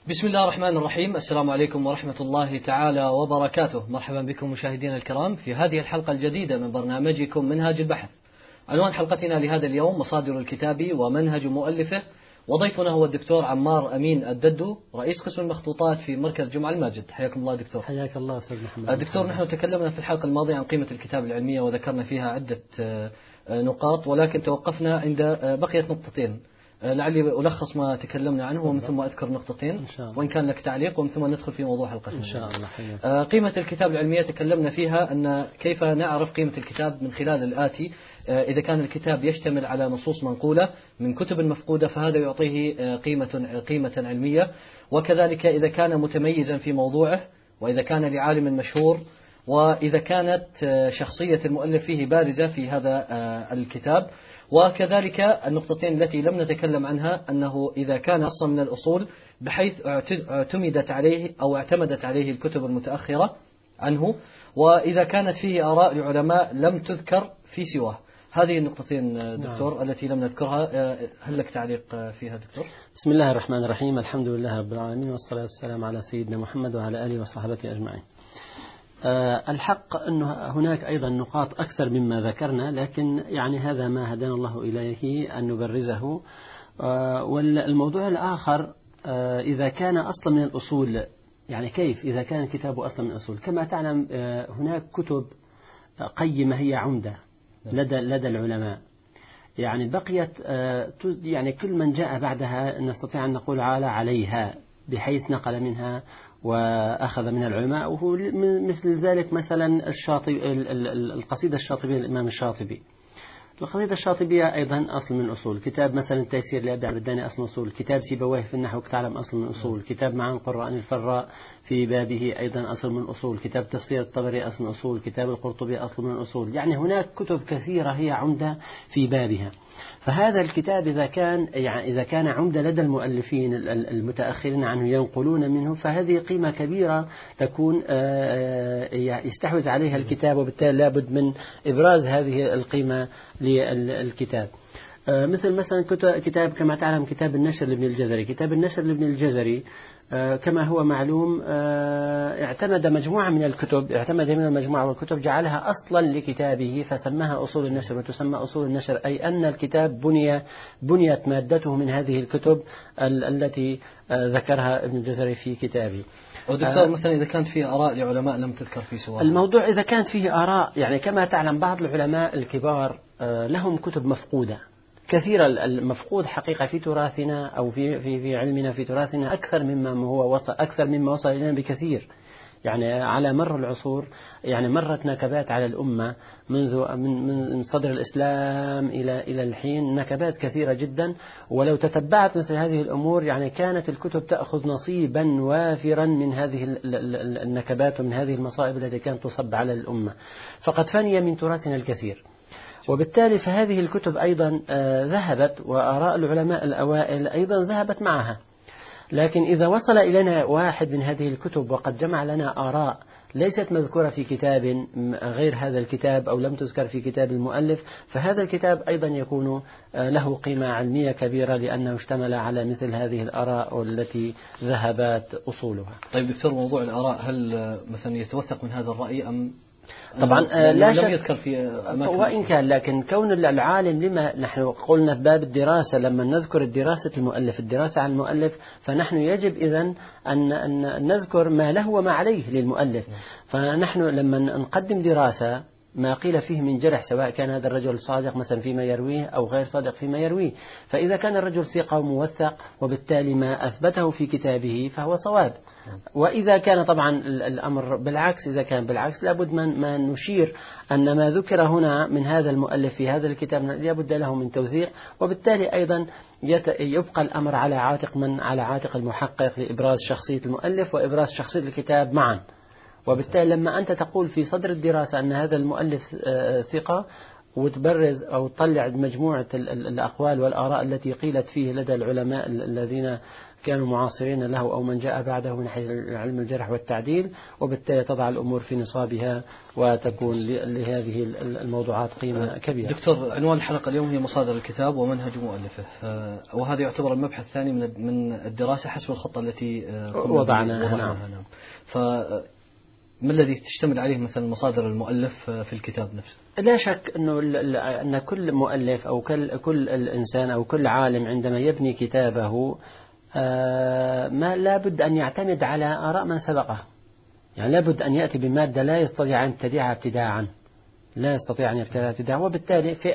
بسم الله الرحمن الرحيم. السلام عليكم ورحمة الله تعالى وبركاته. مرحبا بكم مشاهدينا الكرام في هذه الحلقة الجديدة من برنامجكم منهج البحث. عنوان حلقتنا لهذا اليوم مصادر الكتاب ومنهج مؤلفه، وضيفنا هو الدكتور عمار أمين الددو، رئيس قسم المخطوطات في مركز جمعة الماجد. حياكم الله دكتور. حياك الله أستاذ محمد. دكتور، نحن تكلمنا في الحلقة الماضية عن قيمة الكتاب العلمية وذكرنا فيها عدة نقاط، ولكن توقفنا عند بقية نقطتين. لعلي ألخص ما تكلمنا عنه ومن ثم أذكر نقطتين، وإن كان لك تعليق، ومن ثم ندخل في موضوع حلقتنا إن شاء الله. قيمة الكتاب العلمية تكلمنا فيها أن كيف نعرف قيمة الكتاب من خلال الآتي: إذا كان الكتاب يشتمل على نصوص منقولة من كتب مفقودة فهذا يعطيه قيمة علمية، وكذلك إذا كان متميزا في موضوعه، وإذا كان لعالم مشهور، وإذا كانت شخصية المؤلف فيه بارزة في هذا الكتاب. وكذلك النقطتين التي لم نتكلم عنها أنه إذا كان أصلا من الأصول بحيث اعتمدت عليه أو اعتمدت عليه الكتب المتأخرة عنه، وإذا كانت فيه آراء لعلماء لم تذكر في سواه. هذه النقطتين دكتور التي لم نذكرها، هل لك تعليق فيها دكتور؟ بسم الله الرحمن الرحيم. الحمد لله رب العالمين، والصلاة والسلام على سيدنا محمد وعلى آله وصحبه أجمعين. الحق أنه هناك أيضا نقاط أكثر مما ذكرنا، لكن يعني هذا ما هدانا الله إليه أن نبرزه. والموضوع الآخر، إذا كان أصلا من الأصول، يعني كيف إذا كان الكتاب أصلا من الأصول؟ كما تعلم هناك كتب قيمة هي عمدة لدى العلماء، يعني بقيت يعني كل من جاء بعدها نستطيع أن نقول عليها بحيث نقل منها وأخذ من العلماء، وهو مثل ذلك مثلا القصيدة الشاطبية للإمام الشاطبي. القصيدة الشاطبية أيضا أصل من الأصول. كتاب مثلا تيسير لأبي عبد الداني أصل من الأصول. كتاب سيبويه في النحو كتعلم أصل من الأصول. كتاب معان قرآن الفراء في بابه أيضا أصل من الأصول. كتاب تفسير الطبري أصل من الأصول. كتاب القرطبي أصل من الأصول. يعني هناك كتب كثيرة هي عمدة في بابها. فهذا الكتاب إذا كان عمدة لدى المؤلفين المتأخرين عنه ينقلون منه، فهذه قيمة كبيرة تكون يستحوذ عليها الكتاب، وبالتالي لابد من إبراز هذه القيمة للكتاب. مثلا كتاب كما تعلم كتاب النشر لابن الجزري. كتاب النشر لابن الجزري كما هو معلوم اعتمد مجموعة من الكتب، اعتمد من المجموعة والكتب جعلها أصلا لكتابه فسماها أصول النشر. وتسمى أصول النشر أي أن الكتاب بنيت مادته من هذه الكتب التي ذكرها ابن الجزري في كتابه. ودكتور مثلا إذا كانت فيه آراء لعلماء لم تذكر في سواه، الموضوع إذا كانت فيه آراء، يعني كما تعلم بعض العلماء الكبار لهم كتب مفقودة كثيرة. المفقود حقيقة في تراثنا أو في علمنا في تراثنا أكثر مما وصل إلينا بكثير. يعني على مر العصور يعني مرت نكبات على الأمة من صدر الإسلام إلى الحين، نكبات كثيرة جدا. ولو تتبعت مثل هذه الأمور يعني كانت الكتب تأخذ نصيبا وافرا من هذه النكبات ومن هذه المصائب التي كانت تصب على الأمة، فقد فني من تراثنا الكثير. وبالتالي فهذه الكتب أيضا ذهبت، وآراء العلماء الأوائل أيضا ذهبت معها. لكن إذا وصل إلينا واحد من هذه الكتب وقد جمع لنا آراء ليست مذكورة في كتاب غير هذا الكتاب أو لم تذكر في كتاب المؤلف، فهذا الكتاب أيضا يكون له قيمة علمية كبيرة لأنه اشتمل على مثل هذه الآراء والتي ذهبت أصولها. طيب دكتور، موضوع الآراء هل مثلا يتوثق من هذا الرأي أم طبعا لا لم يذكر في أماكن؟ وإن كان، لكن كون العالم، لما نحن قلنا في باب الدراسة لما نذكر الدراسة عن المؤلف، فنحن يجب إذن أن نذكر ما له وما عليه للمؤلف. فنحن لما نقدم دراسة ما قيل فيه من جرح، سواء كان هذا الرجل صادق مثلا فيما يرويه أو غير صادق فيما يرويه، فإذا كان الرجل ثقة وموثق وبالتالي ما أثبته في كتابه فهو صواب. وإذا كان طبعا الأمر بالعكس، إذا كان بالعكس لابد ما نشير أن ما ذكر هنا من هذا المؤلف في هذا الكتاب لابد له من توثيق. وبالتالي أيضا يبقى الأمر على عاتق المحقق لإبراز شخصية المؤلف وإبراز شخصية الكتاب معا. وبالتالي لما أنت تقول في صدر الدراسة أن هذا المؤلف ثقة، وتبرز أو تطلع مجموعة الأقوال والآراء التي قيلت فيه لدى العلماء الذين كانوا معاصرين له أو من جاء بعده من حيث علم الجرح والتعديل، وبالتالي تضع الأمور في نصابها وتكون لهذه الموضوعات قيمة كبيرة. دكتور، عنوان الحلقة اليوم هي مصادر الكتاب ومنهج مؤلفه، وهذا يعتبر المبحث الثاني من الدراسة حسب الخطة التي وضعناها. نعم. ما الذي تشتمل عليه مثلا مصادر المؤلف في الكتاب نفسه؟ لا شك أن كل مؤلف أو كل الإنسان أو كل عالم عندما يبني كتابه ما لا بد أن يعتمد على آراء من سبقه. يعني لا بد أن يأتي بمادة لا يستطيع أن يبتدعها ابتداعا، لا يستطيع أن يبتدعها ابتداعا، وبالتالي في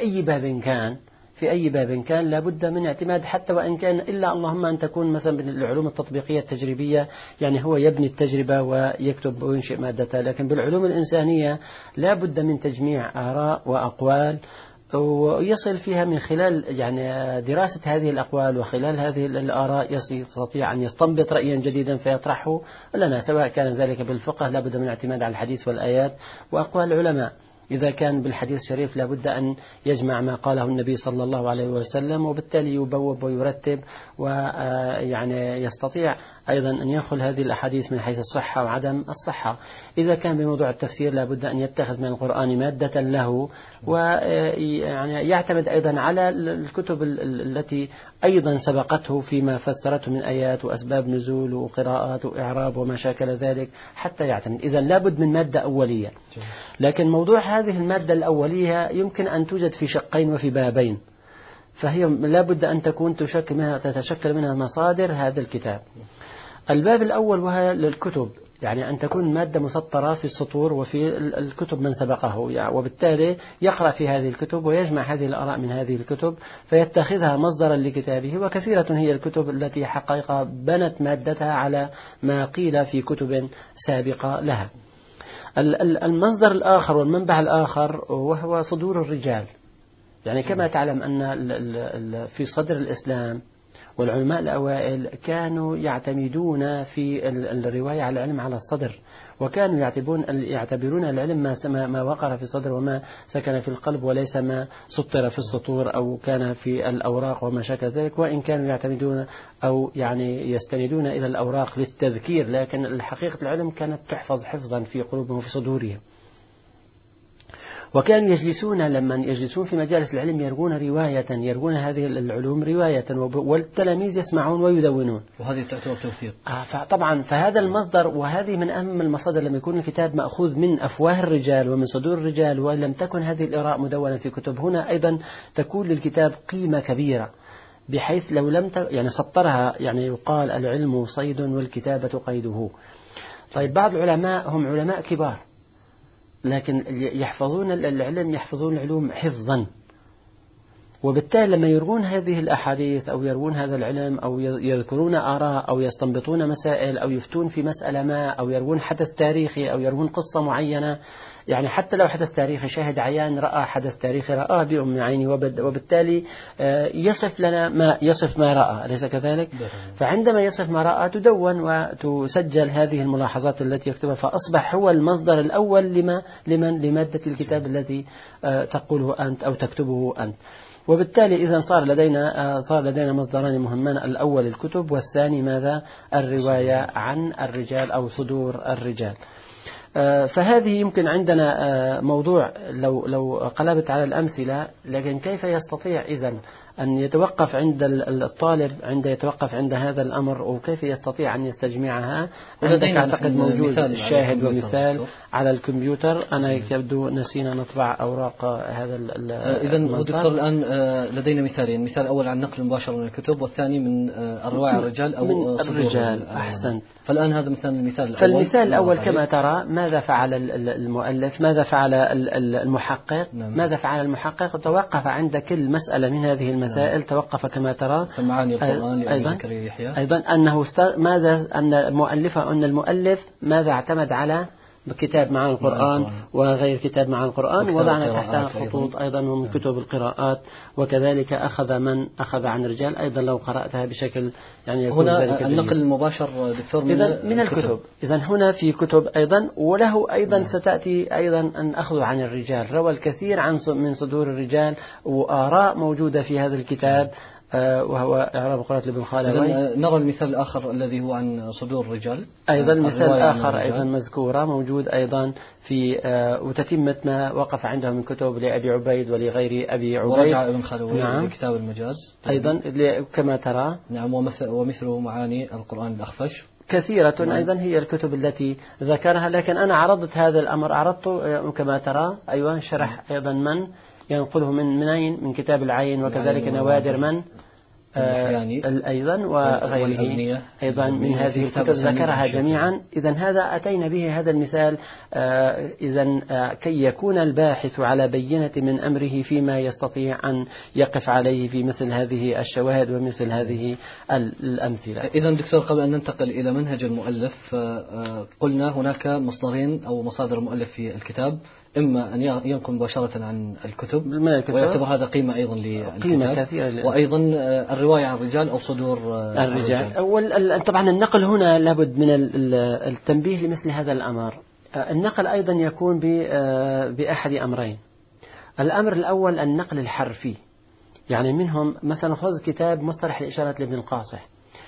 أي باب كان لا بد من اعتماد، حتى وإن كان إلا اللهم أن تكون مثلا بالعلوم التطبيقية التجريبية، يعني هو يبني التجربة ويكتب وينشئ مادته. لكن بالعلوم الإنسانية لا بد من تجميع آراء وأقوال، ويصل فيها من خلال يعني دراسة هذه الأقوال وخلال هذه الآراء يستطيع أن يستنبط رأيا جديدا فيطرحه لنا، سواء كان ذلك بالفقه لا بد من الاعتماد على الحديث والآيات وأقوال العلماء. إذا كان بالحديث الشريف لا بد أن يجمع ما قاله النبي صلى الله عليه وسلم، وبالتالي يبوب ويرتب ويعني يستطيع أيضا أن يأخذ هذه الأحاديث من حيث الصحة وعدم الصحة. إذا كان بموضوع التفسير لا بد أن يتخذ من القرآن مادة له، ويعني يعتمد أيضا على الكتب التي أيضا سبقته فيما فسرته من آيات وأسباب نزول وقراءات وإعراب وما شاكل ذلك حتى يعتمد. إذا لا بد من مادة أولية. لكن موضوع هذه المادة الأولية يمكن أن توجد في شقين وفي بابين، فهي لا بد أن تكون تتشكل منها مصادر هذا الكتاب. الباب الأول وهي للكتب، يعني أن تكون مادة مسطرة في السطور وفي الكتب من سبقه، وبالتالي يقرأ في هذه الكتب ويجمع هذه الآراء من هذه الكتب فيتخذها مصدرا لكتابه. وكثيرة هي الكتب التي حقيقة بنت مادتها على ما قيل في كتب سابقة لها. المصدر الآخر والمنبع الآخر وهو صدور الرجال. يعني كما تعلم أن في صدر الإسلام والعلماء الأوائل كانوا يعتمدون في الرواية على العلم على الصدر، وكانوا يعتبرون العلم ما وقر في الصدر وما سكن في القلب، وليس ما سطر في السطور أو كان في الأوراق وما شاكل ذلك، وإن كانوا يعتمدون أو يعني يستندون إلى الأوراق للتذكير، لكن الحقيقة العلم كانت تحفظ حفظا في قلوبهم وفي صدورهم. وكانوا لما يجلسون في مجالس العلم يرون هذه العلوم رواية، والتلاميذ يسمعون ويدونون، وهذه تعتبر توثيق. طبعا فهذا المصدر، وهذه من أهم المصادر لما يكون الكتاب مأخوذ من أفواه الرجال ومن صدور الرجال، ولم تكن هذه الآراء مدونة في كتب. هنا أيضا تكون للكتاب قيمة كبيرة، بحيث لو لم يعني سطرها، يعني يقال العلم صيد والكتابة قيده. طيب بعض العلماء هم علماء كبار، لكن يحفظون العلوم حفظا، وبالتالي لما يروون هذه الأحاديث أو يروون هذا العلم أو يذكرون آراء أو يستنبطون مسائل أو يفتون في مسألة ما أو يروون حدث تاريخي أو يروون قصة معينة، يعني حتى لو حدث تاريخي شاهد عيان رأى حدث تاريخي رآه بأم عيني، وبالتالي يصف لنا ما رأى، أليس كذلك؟ فعندما يصف ما رأى تدون وتسجل هذه الملاحظات التي يكتبها، فأصبح هو المصدر الأول لمادة الكتاب الذي تقوله أنت أو تكتبه أنت. وبالتالي إذا صار لدينا مصدران مهمان، الأول الكتب، والثاني ماذا؟ الرواية عن الرجال أو صدور الرجال. فهذه يمكن عندنا موضوع لو قلبت على الأمثلة، لكن كيف يستطيع إذن أن يتوقف عند الطالب يتوقف عند هذا الأمر، وكيف يستطيع أن يستجمعها؟ عندك أعتقد موجود الشاهد ومثال على الكمبيوتر. أنا يبدو نسينا نطبع أوراق هذا إذن دكتور الآن لدينا مثالين، مثال أول عن نقل مباشر من الكتب، والثاني من الرواية الرجال أو من الرجال. أحسن. فالآن هذا مثلا المثال الأول. فالمثال الأول كما ترى ماذا فعل المؤلف، ماذا فعل المحقق، ماذا فعل المحقق، وتوقف عند كل مسألة من هذه المسائل، توقف كما ترى. معاني القرآن لأبي زكريا يحيى أيضا أن المؤلف ماذا اعتمد على كتاب معاني القرآن وغير كتاب معاني القرآن، وضعنا تحتها خطوط أيضا ومن كتب القراءات، وكذلك أخذ من أخذ عن الرجال أيضا لو قرأتها بشكل يعني يكون هنا النقل المباشر دكتور من الكتب. إذا هنا في كتب أيضا، وله أيضا ستأتي أيضا أن أخذ عن الرجال، روى الكثير من صدور الرجال، وآراء موجودة في هذا الكتاب وهو إعراب قراءة ابن خالوي. نرى المثال الآخر الذي هو عن صدور الرجال، أيضا مثال آخر أيضا مذكورة موجود أيضا في وتتمة ما وقف عنده من كتب لأبي عبيد ولغير أبي عبيد. ورجع ابن خالوي نعم. لكتاب المجاز أيضا كما ترى نعم، ومثله معاني القرآن الأخفش كثيرة نعم. أيضا هي الكتب التي ذكرها، لكن أنا عرضت هذا الأمر، عرضته كما ترى أيوة شرح أيضا من ينقله من كتاب العين، وكذلك نوادر من أيضا وغيره أيضا من هذه الكتب ذكرها جميعا. إذا هذا أتينا به هذا المثال إذا كي يكون الباحث على بينة من أمره فيما يستطيع أن يقف عليه في مثل هذه الشواهد ومثل هذه الأمثلة. إذا دكتور قبل أن ننتقل إلى منهج المؤلف، قلنا هناك مصدرين أو مصادر المؤلف في الكتاب، إما أن ينقل مباشرة عن الكتب ويعتبر هذا قيمة أيضا للكتاب، وأيضا الرواية عن الرجال أو صدور الرجال. طبعا النقل هنا لابد من التنبيه لمثل هذا الأمر. النقل أيضا يكون بأحد أمرين. الأمر الأول النقل الحرفي، يعني منهم مثلا خذ كتاب مصطلح الإشارات لابن القاصح،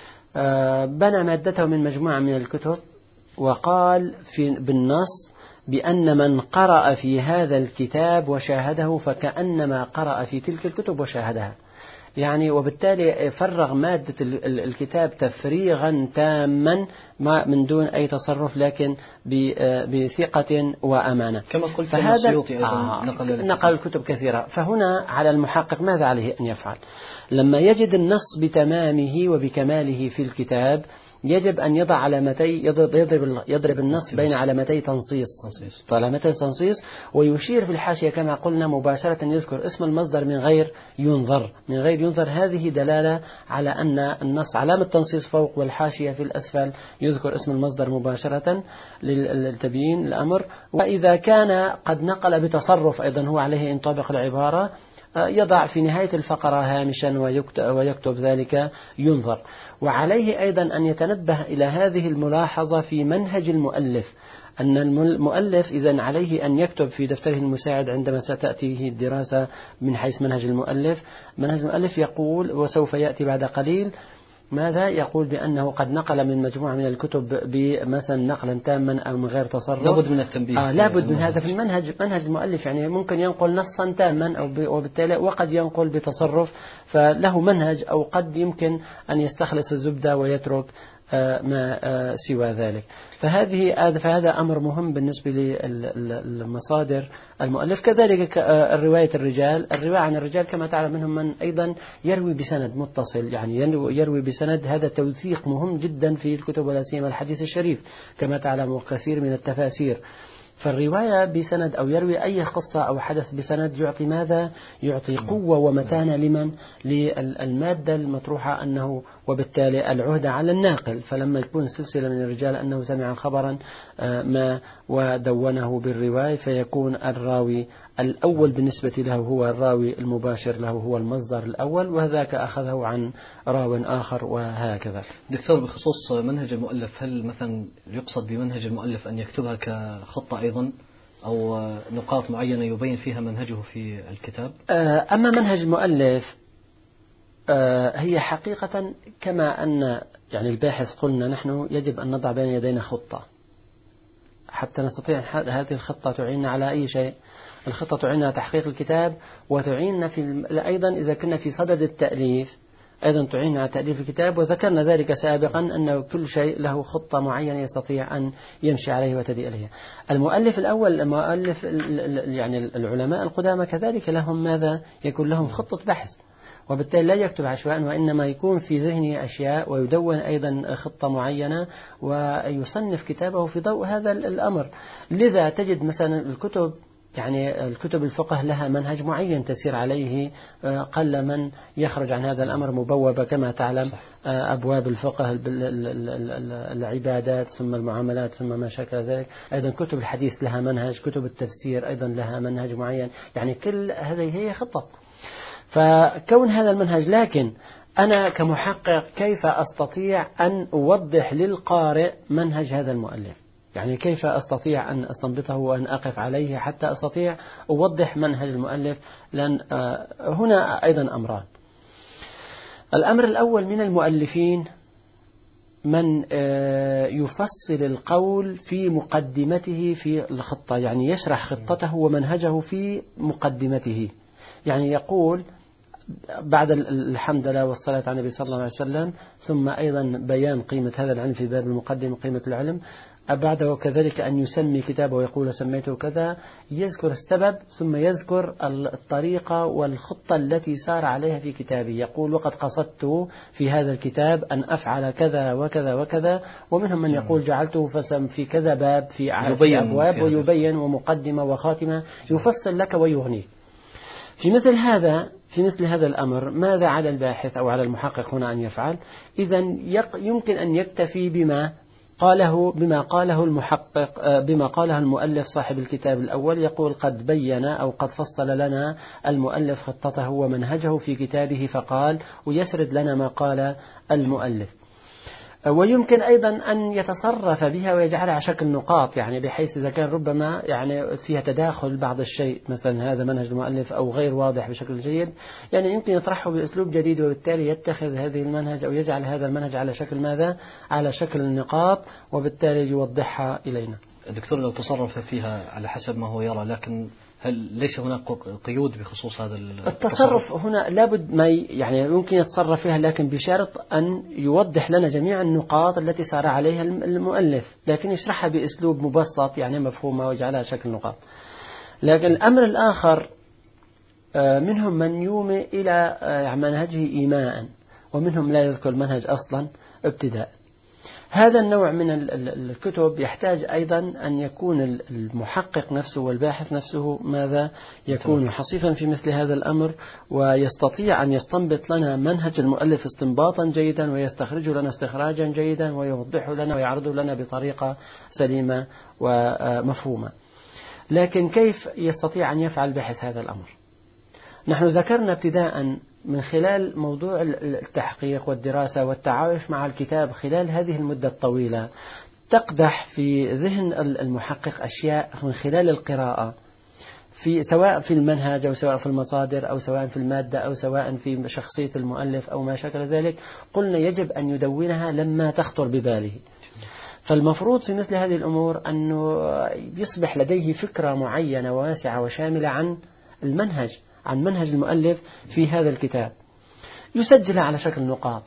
بنى مادته من مجموعة من الكتب وقال بالنص بأن من قرأ في هذا الكتاب وشاهده فكأنما قرأ في تلك الكتب وشاهدها، يعني وبالتالي فرغ مادة الكتاب تفريغا تاما من دون أي تصرف، لكن بثقة وأمانة. كما قلت السيوطي أيضا نقل الكتب كثيرة. فهنا على المحقق ماذا عليه أن يفعل؟ لما يجد النص بتمامه وبكماله في الكتاب يجب أن يضع علامتي، يضرب النص بين علامتي تنصيص، علامتي تنصيص، ويشير في الحاشية كما قلنا مباشرة، يذكر اسم المصدر من غير ينظر. هذه دلالة على أن النص علامة تنصيص فوق والحاشية في الأسفل يذكر اسم المصدر مباشرة للتبيين الأمر. وإذا كان قد نقل بتصرف أيضا هو عليه إن طابق العبارة يضع في نهاية الفقرة هامشا ويكتب ذلك ينظر. وعليه أيضا أن يتنبه إلى هذه الملاحظة في منهج المؤلف، أن المؤلف إذن عليه أن يكتب في دفتره المساعد عندما ستأتيه الدراسة من حيث منهج المؤلف يقول، وسوف يأتي بعد قليل، ماذا يقول؟ بأنه قد نقل من مجموعة من الكتب بمثلا نقلا تاما أو من غير تصرف. لابد من التنبيه. لابد من هذا في منهج المؤلف، يعني ممكن ينقل نصا تاما وبالتالي وقد ينقل بتصرف، فله منهج، أو قد يمكن أن يستخلص الزبدة ويترك ما سوى ذلك. فهذا أمر مهم بالنسبة للمصادر المؤلف. كذلك الرواية عن الرجال كما تعلم منهم من أيضا يروي بسند متصل، يعني يروي بسند. هذا توثيق مهم جدا في الكتب ولا سيما الحديث الشريف كما تعلم، وكثير من التفاسير. فالرواية بسند أو يروي أي قصة أو حدث بسند يعطي ماذا؟ يعطي قوة ومتانة للمادة المطروحة أنه، وبالتالي العهدة على الناقل. فلما يكون سلسلة من الرجال أنه سمع خبرا ما ودونه بالرواية، فيكون الراوي الأول بالنسبة له هو الراوي المباشر له، هو المصدر الأول، وذاك أخذه عن راو آخر، وهكذا. دكتور، بخصوص منهج المؤلف، هل مثلا يقصد بمنهج المؤلف أن يكتبها كخطة أيضا، أو نقاط معينة يبين فيها منهجه في الكتاب؟ أما منهج المؤلف هي حقيقة كما أن يعني الباحث قلنا نحن يجب أن نضع بين يدينا خطة حتى نستطيع هذه الخطة تعيننا على أي شيء. الخطة تعيننا على تحقيق الكتاب، وتعيننا أيضا إذا كنا في صدد التأليف أيضا تعيننا على تأليف الكتاب. وذكرنا ذلك سابقا أن كل شيء له خطة معينة يستطيع أن يمشي عليه وتبي إليها. المؤلف الأول، يعني العلماء القدامى كذلك لهم ماذا؟ يكون لهم خطة بحث، وبالتالي لا يكتب عشواء، وإنما يكون في ذهنه أشياء، ويدون أيضا خطة معينة ويصنف كتابه في ضوء هذا الأمر. لذا تجد مثلا الكتب يعني الكتب الفقه لها منهج معين تسير عليه، قل من يخرج عن هذا الأمر مبوبة كما تعلم. أبواب الفقه العبادات ثم المعاملات ثم ما شكل ذلك. أيضا كتب الحديث لها منهج، كتب التفسير أيضا لها منهج معين، يعني كل هذه هي خطة. فكون هذا المنهج، لكن أنا كمحقق كيف أستطيع أن أوضح للقارئ منهج هذا المؤلف؟ يعني كيف أستطيع أن أستنبطه وأن أقف عليه حتى أستطيع أوضح منهج المؤلف؟ لأن هنا أيضا أمران. الأمر الأول من المؤلفين من يفصل القول في مقدمته في الخطة، يعني يشرح خطته ومنهجه في مقدمته. يعني يقول بعد الحمد لله والصلاة على النبي صلى الله عليه وسلم، ثم أيضا بيان قيمة هذا العلم في باب المقدمة، قيمة العلم. بعده كذلك أن يسمي كتابه ويقول سميته كذا، يذكر السبب ثم يذكر الطريقة والخطة التي سار عليها في كتابه. يقول وقد قصدت في هذا الكتاب أن أفعل كذا وكذا وكذا، ومنهم من يقول جعلته فسم في كذا باب في أبواب، ويبين ومقدمة وخاتمة، يفصل لك ويغنيك. في مثل هذا الأمر ماذا على الباحث أو على المحقق هنا أن يفعل؟ إذا يمكن أن يكتفي بما قاله المحقق، بما قاله المؤلف صاحب الكتاب الأول. يقول قد بين أو قد فصل لنا المؤلف خطته ومنهجه في كتابه فقال، ويسرد لنا ما قال المؤلف. ويمكن أيضا أن يتصرف بها ويجعلها على شكل نقاط، يعني بحيث إذا كان ربما يعني فيها تداخل بعض الشيء، مثلا هذا منهج المؤلف أو غير واضح بشكل جيد، يعني يمكن يطرحه بأسلوب جديد، وبالتالي يتخذ هذه المنهج أو يجعل هذا المنهج على شكل ماذا؟ على شكل النقاط، وبالتالي يوضحها إلينا. دكتور لو تصرف فيها على حسب ما هو يرى، لكن هل ليس هناك قيود بخصوص هذا التصرف؟ هنا لابد ما يعني يمكن يتصرف فيها، لكن بشرط أن يوضح لنا جميع النقاط التي سار عليها المؤلف، لكن يشرحها بأسلوب مبسط يعني مفهومة ويجعلها شكل نقاط. لكن الأمر الآخر، منهم من يومي إلى منهجه إيماء، ومنهم لا يذكر المنهج أصلا ابتداء. هذا النوع من الكتب يحتاج أيضا أن يكون المحقق نفسه والباحث نفسه ماذا؟ يكون حصيفا في مثل هذا الأمر، ويستطيع أن يستنبط لنا منهج المؤلف استنباطا جيدا، ويستخرجه لنا استخراجا جيدا، ويوضحه لنا ويعرضه لنا بطريقة سليمة ومفهومة. لكن كيف يستطيع أن يفعل باحث هذا الأمر؟ نحن ذكرنا ابتداء من خلال موضوع التحقيق والدراسة والتعايش مع الكتاب خلال هذه المدة الطويلة، تقدح في ذهن المحقق أشياء من خلال القراءة، سواء في المنهج أو سواء في المصادر أو سواء في المادة أو سواء في شخصية المؤلف أو ما شكل ذلك. قلنا يجب أن يدونها لما تخطر بباله. فالمفروض في مثل هذه الأمور أنه يصبح لديه فكرة معينة واسعة وشاملة عن المنهج، عن منهج المؤلف في هذا الكتاب، يسجلها على شكل نقاط.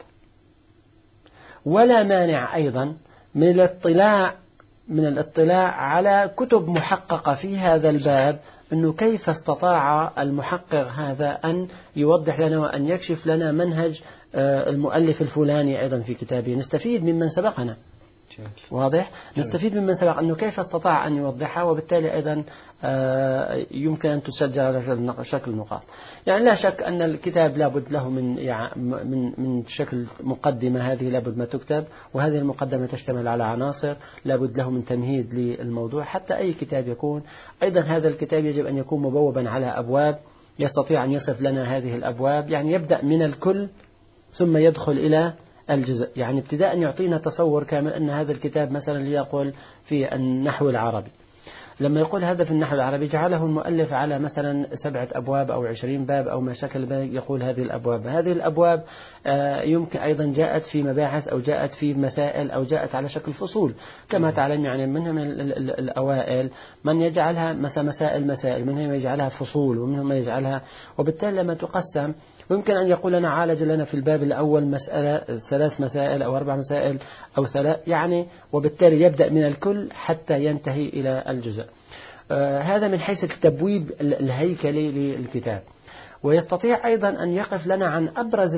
ولا مانع أيضا من الاطلاع على كتب محققة في هذا الباب، أنه كيف استطاع المحقق هذا أن يوضح لنا وأن يكشف لنا منهج المؤلف الفلاني أيضا في كتابه، نستفيد ممن سبقنا. واضح؟ نستفيد ممن سبق أنه كيف استطاع أن يوضحها، وبالتالي أيضا يمكن أن تسجل على شكل نقاط. يعني لا شك أن الكتاب لابد له من شكل مقدمة، هذه لابد ما تكتب، وهذه المقدمة تشتمل على عناصر، لابد له من تمهيد للموضوع حتى أي كتاب يكون. أيضا هذا الكتاب يجب أن يكون مبوبا على أبواب، يستطيع أن يصف لنا هذه الأبواب، يعني يبدأ من الكل ثم يدخل إلى الجزء، يعني ابتداء يعطينا تصور كامل أن هذا الكتاب مثلا ليقول في النحو العربي، لما يقول هذا في النحو العربي جعله المؤلف على مثلا 7 أبواب أو 20 باب أو ما شكل، يقول هذه الأبواب يمكن أيضا جاءت في مباحث أو جاءت في مسائل أو جاءت على شكل فصول كما تعلم. يعني منهم الأوائل من يجعلها مسائل، منهم يجعلها فصول، ومنهم من يجعلها، وبالتالي لما تقسم ويمكن أن يقول لنا عالج لنا في الباب الأول 3 مسائل أو 4 مسائل أو 3 يعني، وبالتالي يبدأ من الكل حتى ينتهي إلى الجزء. هذا من حيث التبويب الهيكلي للكتاب. ويستطيع أيضا أن يقف لنا عن أبرز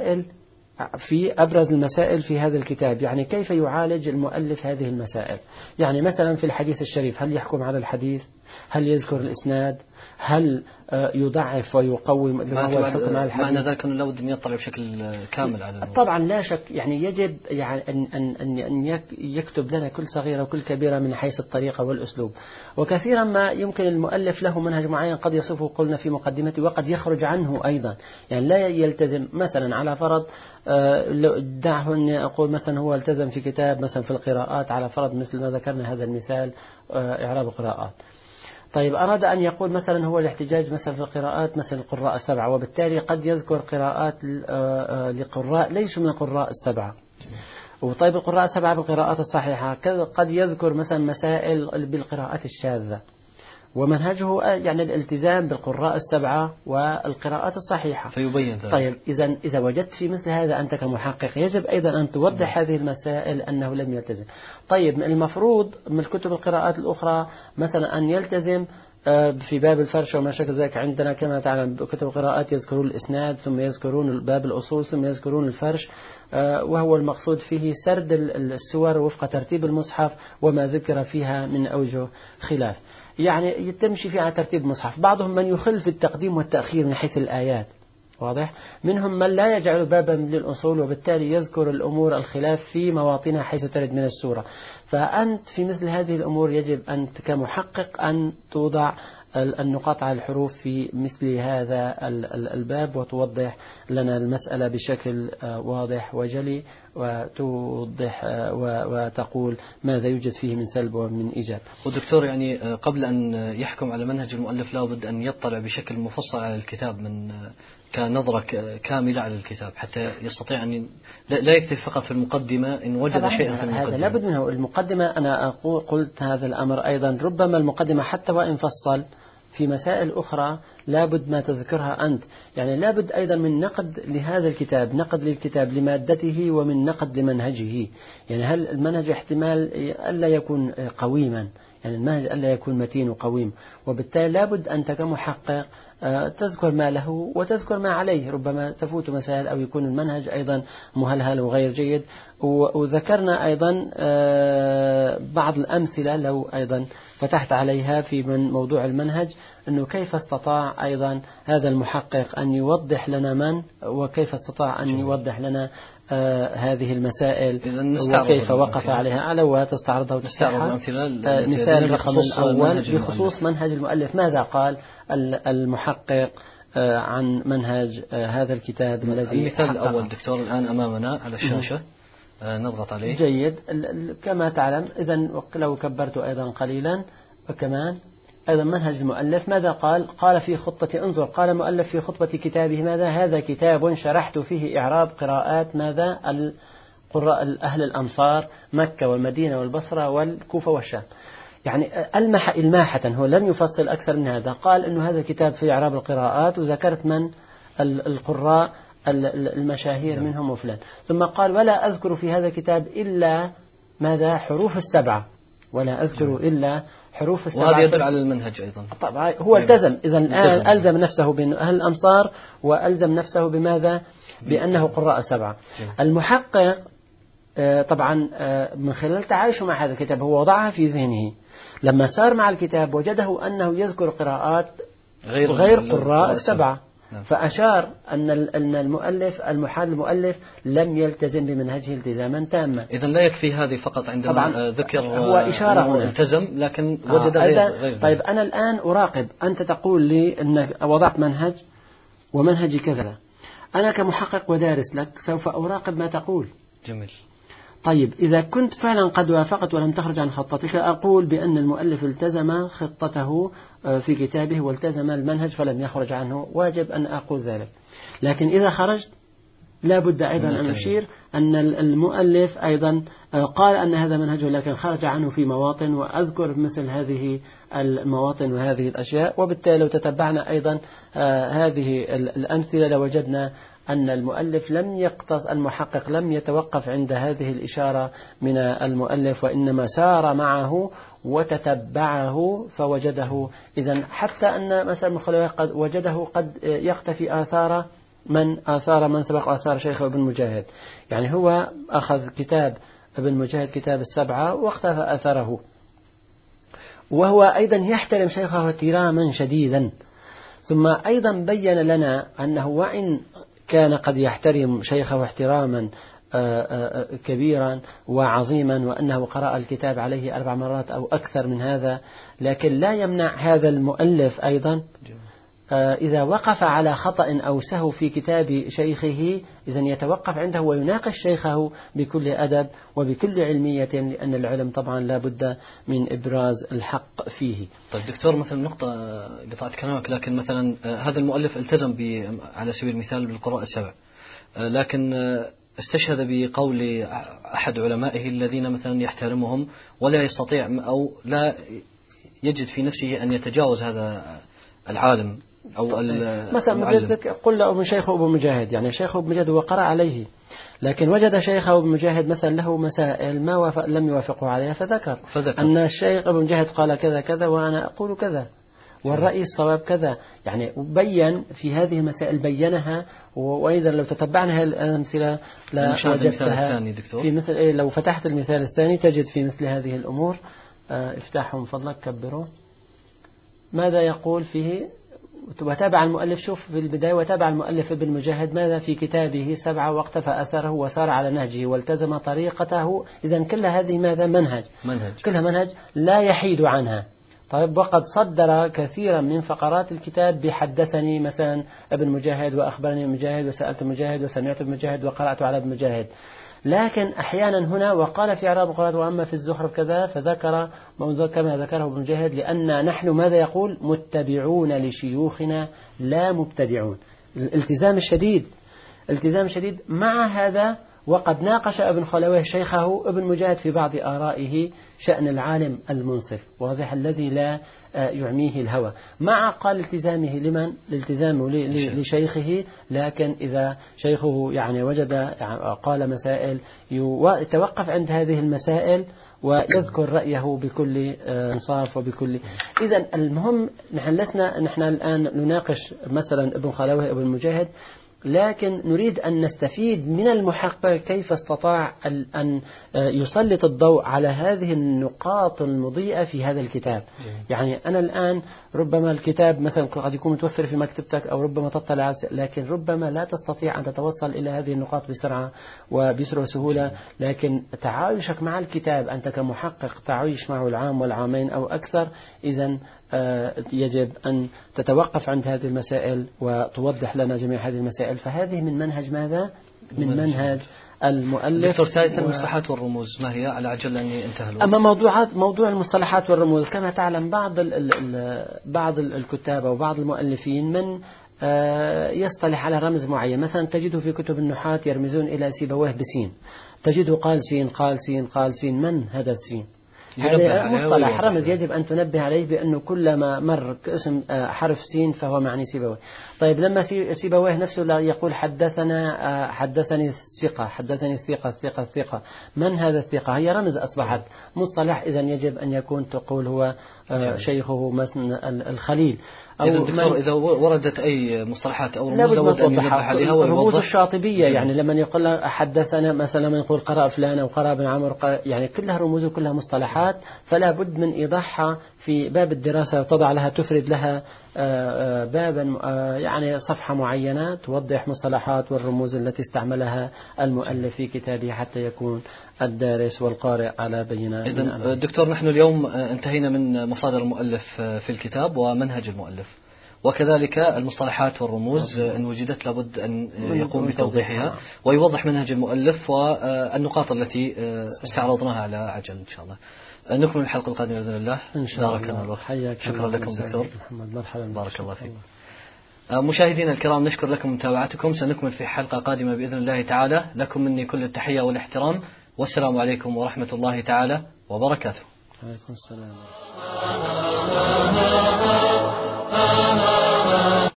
المسائل في هذا الكتاب، يعني كيف يعالج المؤلف هذه المسائل. يعني مثلا في الحديث الشريف هل يحكم على الحديث؟ هل يذكر الإسناد؟ هل يضعف ويقوي معنى ذلك أنه لابد أن يطلع بشكل كامل على الموضوع. طبعا لا شك، يعني يجب يعني أن يكتب لنا كل صغيرة وكل كبيرة من حيث الطريقة والأسلوب. وكثيرا ما يمكن المؤلف له منهج معين قد يصفه قلنا في مقدمته وقد يخرج عنه أيضا، يعني لا يلتزم. مثلا على فرض دعه أني أقول مثلا هو التزم في كتاب مثلا في القراءات على فرض مثل ما ذكرنا هذا المثال إعراب القراءات. طيب أراد أن يقول مثلا هو الاحتجاج مثلا في القراءات مثلا القراء السبعة، وبالتالي قد يذكر قراءات لقراء ليسوا من القراء السبعة. وطيب القراء السبعة بالقراءات الصحيحة قد يذكر مثلا مسائل بالقراءات الشاذة، ومنهجه يعني الالتزام بالقراء السبعة والقراءات الصحيحة فيبين ذلك. طيب إذا وجدت في مثل هذا أنت كمحقق يجب أيضا أن توضح هذه المسائل أنه لم يلتزم. طيب المفروض من كتب القراءات الأخرى مثلا أن يلتزم في باب الفرش وما شكل ذلك. عندنا كما تعلم كتب القراءات يذكرون الإسناد ثم يذكرون باب الأصول ثم يذكرون الفرش، وهو المقصود فيه سرد السور وفق ترتيب المصحف وما ذكر فيها من أوجه خلاف، يعني تمشي فيها ترتيب مصحف. بعضهم من يخل في التقديم والتأخير من حيث الآيات، واضح؟ منهم من لا يجعل بابا للأصول وبالتالي يذكر الأمور الخلاف في مواطنها حيث ترد من السورة. فأنت في مثل هذه الأمور يجب أنت كمحقق أن توضع النقاط على الحروف في مثل هذا الباب وتوضح لنا المسألة بشكل واضح وجلي، وتوضح وتقول ماذا يوجد فيه من سلب ومن إيجاب. ودكتور يعني قبل أن يحكم على منهج المؤلف لابد أن يطلع بشكل مفصل على الكتاب من كنظرة كاملة على الكتاب حتى يستطيع أن لا يكتفي فقط في المقدمة إن وجد شيئا في المقدمة. هذا لابد منه. المقدمة أنا قلت هذا الأمر أيضا، ربما المقدمة حتى وإن فصل في مسائل أخرى لابد ما تذكرها أنت، يعني لابد أيضا من نقد لهذا الكتاب، نقد للكتاب لمادته ومن نقد لمنهجه. يعني هل المنهج احتمال ألا يكون قويما، يعني المنهج ألا يكون متين وقويم، وبالتالي لابد أنت كمحقق تذكر ما له وتذكر ما عليه. ربما تفوت مسائل أو يكون المنهج أيضا مهلهل وغير جيد. وذكرنا أيضا بعض الأمثلة لو أيضا فتحت عليها في من موضوع المنهج، أنه كيف استطاع أيضا هذا المحقق أن يوضح لنا وكيف استطاع أن يوضح لنا هذه المسائل وكيف وقف عليها على وتستعرضها وتستعرض مثال الرقم الأول بخصوص منهج المؤلف. ماذا قال المحقق عن منهج هذا الكتاب الذي المثال الأول دكتور الآن أمامنا على الشاشة، نضغط عليه. جيد. كما تعلم إذا لو كبرت أيضا قليلا وكمان أيضا منهج المؤلف ماذا قال في خطة انظر، قال المؤلف في خطبة كتابه ماذا؟ هذا كتاب شرحت فيه إعراب قراءات ماذا؟ القراء أهل الأمصار مكة والمدينة والبصرة والكوفة والشام. يعني إلماحة هو لم يفصل أكثر من هذا، قال إنه هذا كتاب في إعراب القراءات وذكرت من القراء المشاهير منهم وفلان، ثم قال ولا أذكر في هذا الكتاب إلا ماذا؟ حروف السبعة، ولا أذكر إلا حروف السبعة. وهذا يدل على المنهج أيضا. طبعا هو التزم، إذا الآن ألزم نفسه بأهل الأمصار وألزم نفسه بماذا؟ بأنه قراء سبعة. المحقق طبعا من خلال تعايشه مع هذا الكتاب هو وضعها في ذهنه، لما سار مع الكتاب وجده أنه يذكر قراءات غير قراء السبعة، فأشار أن المؤلف لم يلتزم بمنهجه التزاما تاما. إذا لا يكفي هذه فقط عندما ذكر هو إشارة هنا التزم لكن وجد غير. طيب أنا الآن أراقب، أنت تقول لي أنك وضعت منهج ومنهجي كذا، أنا كمحقق ودارس لك سوف أراقب ما تقول. جميل. طيب إذا كنت فعلا قد وافقت ولم تخرج عن خطتك أقول بأن المؤلف التزم خطته في كتابه والتزم المنهج فلم يخرج عنه، واجب أن أقول ذلك. لكن إذا خرجت لا بد أيضا أن أشير أن المؤلف أيضا قال أن هذا منهجه لكن خرج عنه في مواطن، وأذكر مثل هذه المواطن وهذه الأشياء. وبالتالي لو تتبعنا أيضا هذه الأمثلة لوجدنا أن المؤلف المحقق لم يتوقف عند هذه الإشارة من المؤلف، وإنما سار معه وتتبعه فوجده. إذن حتى أن مثلا مخلوه قد وجده قد يختفي آثار من سبق آثار شيخ ابن مجاهد، يعني هو أخذ كتاب ابن مجاهد كتاب السبعة واختفى أثره. وهو أيضا يحترم شيخه احتراما شديدا. ثم أيضا بين لنا أنه وإن كان قد يحترم شيخه احتراما كبيرا وعظيما، وأنه قرأ الكتاب عليه 4 مرات أو أكثر من هذا، لكن لا يمنع هذا المؤلف أيضا إذا وقف على خطأ أو سهو في كتاب شيخه إذن يتوقف عنده ويناقش شيخه بكل أدب وبكل علمية، لأن العلم طبعا لا بد من إبراز الحق فيه. طيب دكتور، مثلا نقطة قطعت كلامك، لكن مثلا هذا المؤلف التزم على سبيل المثال بالقراءة 7، لكن استشهد بقول أحد علمائه الذين مثلا يحترمهم ولا يستطيع أو لا يجد في نفسه أن يتجاوز هذا العالم أو مثلا قل له ابن شيخه ابن مجاهد، يعني شيخه ابن مجاهد وقرأ عليه، لكن وجد شيخه ابن مجاهد مثلا له مسائل ما لم يوافقه عليها فذكر أن الشيخ ابن مجاهد قال كذا كذا وأنا أقول كذا والرأي الصواب كذا، يعني بين في هذه المسائل بينها. وإذا لو تتبعنا الأمثلة لا وجدتها في مثل لو فتحت المثال الثاني تجد في مثل هذه الأمور. افتحهم فضلك كبروا. ماذا يقول فيه؟ وتابع المؤلف، شوف في البداية، وتابع المؤلف ابن مجاهد ماذا في كتابه 7 واقتفى أثره وسار على نهجه والتزم طريقته. إذن كل هذه ماذا؟ منهج. كلها منهج لا يحيد عنها. طيب وقد صدر كثيرا من فقرات الكتاب بحدثني مثلا ابن مجاهد وأخبرني ابن مجاهد وسألت مجاهد وسمعت ابن مجاهد وقرأت على ابن مجاهد، لكن أحيانا هنا وقال في إعراب القرآن وأما في الزخرف كذا فذكر كما ذكره ابن مجاهد، لأن نحن ماذا يقول؟ متبعون لشيوخنا لا مبتدعون. الالتزام الشديد مع هذا. وقد ناقش ابن خلويه شيخه ابن مجاهد في بعض آرائه شأن العالم المنصف واضح الذي لا يعميه الهوى، مع قال التزامه لمن؟ الالتزام لشيخه. لكن إذا شيخه يعني وجد قال مسائل يتوقف عند هذه المسائل ويذكر رأيه بكل انصاف وبكل. إذن المهم نحن الآن نناقش مثلا ابن خلويه ابن مجاهد، لكن نريد أن نستفيد من المحقق كيف استطاع أن يسلط الضوء على هذه النقاط المضيئة في هذا الكتاب. يعني أنا الآن ربما الكتاب مثلا قد يكون متوفر في مكتبتك أو ربما تطلع، لكن ربما لا تستطيع أن تتوصل إلى هذه النقاط بسرعة وبسرعة وسهولة. لكن تعايشك مع الكتاب أنت كمحقق تعايش معه العام والعامين أو أكثر، إذن يجب أن تتوقف عند هذه المسائل وتوضح لنا جميع هذه المسائل. فهذه من منهج ماذا؟ من منهج المؤلف. دكتور، ثالثا المصطلحات والرموز ما هي؟ على عجل أني انتهى. أما موضوع المصطلحات والرموز كما تعلم بعض الكتاب أو بعض المؤلفين من يصطلح على رمز معين، مثلا تجده في كتب النحاة يرمزون إلى سيبويه بسين، تجده قال سين قال سين قال سين، من هذا السين؟ هذا مصطلح رمز يجب أن تنبه عليه بأنه كلما مر اسم حرف سين فهو معني سيبويه. طيب لما سيبويه نفسه لا يقول حدثني الثقة، من هذا الثقة؟ هي رمز أصبحت مصطلح. إذن يجب أن يكون تقول هو شيخه مثلا الخليل. إذا وردت أي مصطلحات أو رموز لابد أن يوضح عليها رموز الشاطبية. يعني لما يقول حدثنا مثلا، لما يقول قرأ فلان أو قرأ بن عمر، يعني كلها رموز وكلها مصطلحات، فلا بد من إيضاحها في باب الدراسة وتضع لها تفرد لها بابا يعني صفحة معينة توضح مصطلحات والرموز التي استعملها المؤلف في كتابه حتى يكون الدارس والقارئ على بينة. إذن دكتور، نحن اليوم انتهينا من مصادر المؤلف في الكتاب ومنهج المؤلف، وكذلك المصطلحات والرموز إن وجدت لابد أن يقوم بتوضيحها ويوضح منهج المؤلف والنقاط التي استعرضناها على عجل إن شاء الله. نكمل الحلقة القادمة بإذن الله. بارك الله. شكرا لكم دكتور. بارك الله فيك. مشاهدينا الكرام، نشكر لكم متابعتكم. سنكمل في حلقة قادمة بإذن الله تعالى. لكم مني كل التحية والاحترام، والسلام عليكم ورحمة الله تعالى وبركاته. عليكم السلام.